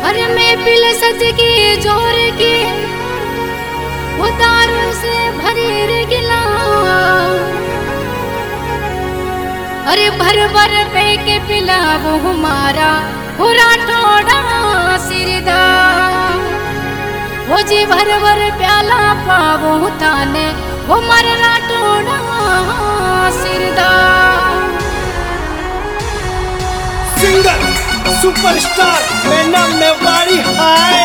अरे मैं पिल सज की जोर की उतार से भरी रे गिला। अरे भर भर पे के पिला वो हमारा पूरा टोड़ा सिरदा। वो जी भर भर प्याला पावो ताने वो मरना टोड़ा सिरदा। सिंगर सुपरस्टार मैना मेवाड़ी हाय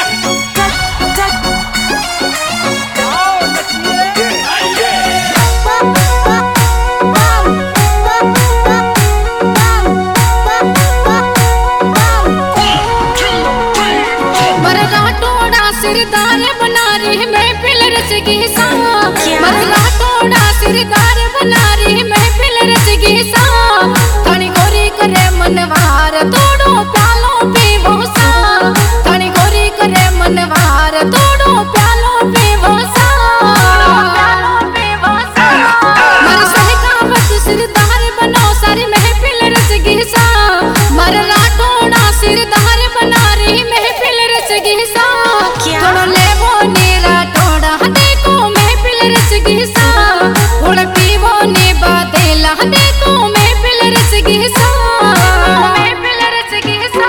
सिरदार बना रही मैं पिल रच की सा। मरला तोड़ा सिरदार बना रही मैं पिल रच की सा। थनी गोरी करे मनवार तोड़ो प्यालो पीवो सा। थनी गोरी करे मनवार तोड़ो प्यालो पीवो सा। मर सहकावत सिरदार बनो सारी मैं पिल रच की सा। मरला तोड़ा सिरदार बना रही मैं पिल रच की सा। थोड़ो लेवो नीरा टोड़ा देखो मैं पिल रच की सा। थोड़ा पीवो नी बातेला देखो मैं पिल रच की सा। मैं पिल रच की सा।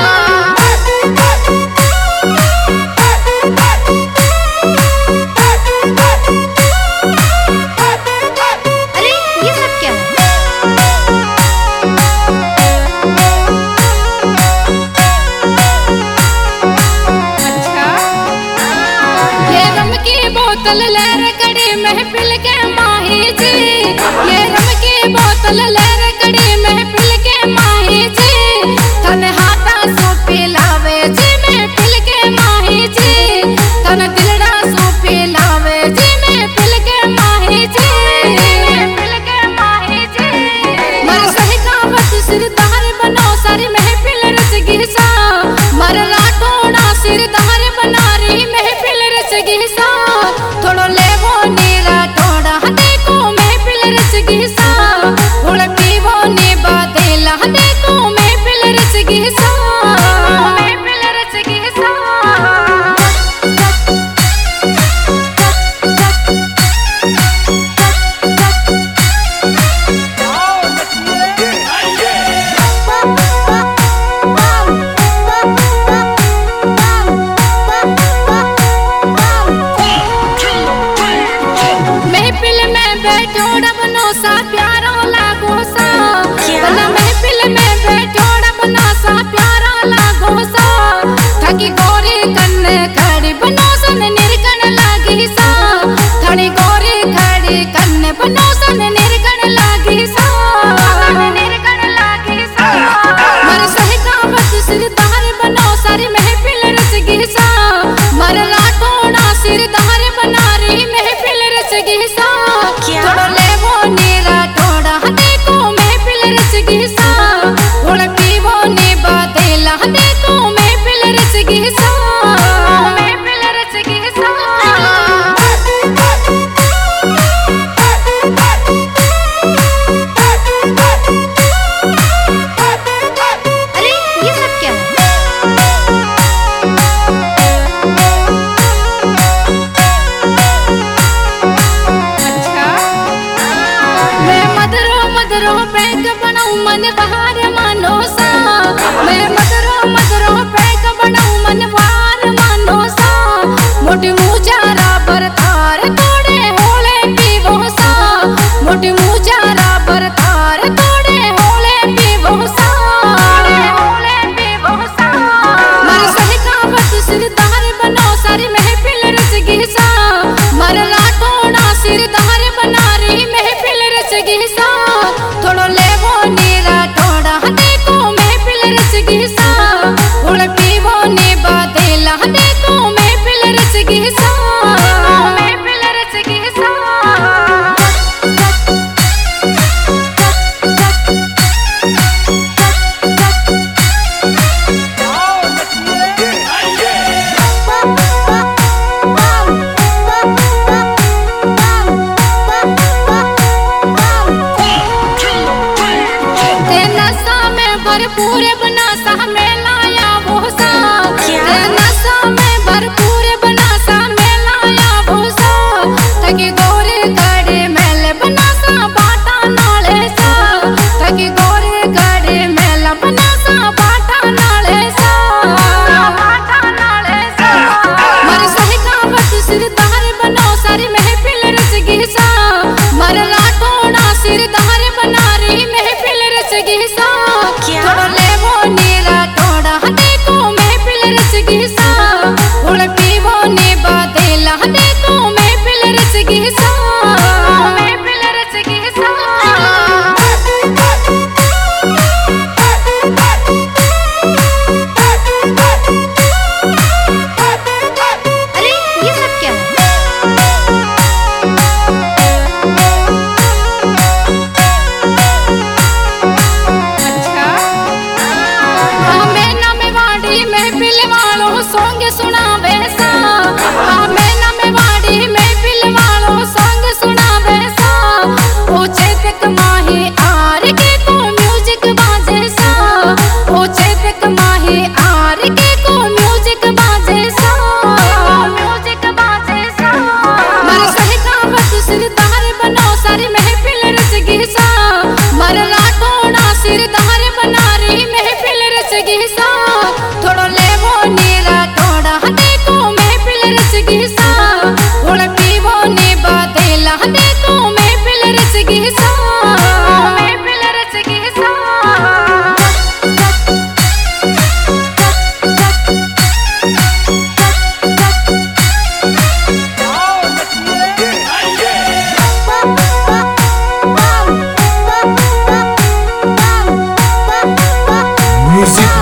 अरे ये सब क्या है? बोतल लहर कड़ी महफिल के माही जी। ये रम की बोतल लहर कड़ी महफिल के माही जी। तन हाथा सो पिलावे जी महफिल के माही जी। तन दिलड़ा सो पिलावे जी महफिल के माही जी। महफिल के माही जी। मर सहकावत सिरदार बनो सारी महफिल रच की सा। मर लाटोड़ा सिरदार बना रही महफिल रच की सा। थोड़ो लेवो नीरा टोड़ा देखो मैं पिल रच की सा। थोड़ा पीवो नी बातेला देखो मैं पिल रच की सा। मैं पिल रच की सा। महफिल में बैठोड़ा बनो सा प्यारा लागो सा। बना महफिल में बैठोड़ा बना सा प्यारा लागो सा। थकी गोरी कन्ने खड़ी बनो सन निर्गण लागी सा। थनी गोरी खड़ी कन्ने बनो सन निर्गण लागी सा। निर्गण लागी सा। मर सहकावत सिरदार बनो सारी महफिल रच की सा। मर लाटोड़ा सिरदार बना रही महफिल रच की सा। थोड़ो लेवो नीरा टोड़ा देखो मैं पिल रच की सा। थोड़ा पीवो नी बातेला देखो मैं पिल रच की सा। मैं पिल रच की सा। अरे ये सब क्या है? मदरो पैक बनाऊं मन बहार मानो सा। मैं मदरो पैक बनाऊं मन बहार मानो सा। मोटी मुचारा बरतार तोड़े होले पीवो सा। मोटी मुचारा बरतार तोड़े होले पीवो सा। होले पीवो सा। मर सहकावत सिरदार बनो सारी महफिल रच की सा। मर लाटोड़ा सिरदार बना रही महफिल रच की सा। थोड़ो लेवो नीरा टोड़ा देखो मैं पिल रच की सा। थोड़ा पीवो नी बातेला देखो मैं पिल रच की सा। मैं पिल रच की सा। भरपूर बना सा में लाया वो सा।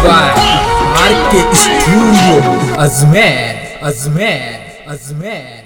by RK Studio, Ajmer.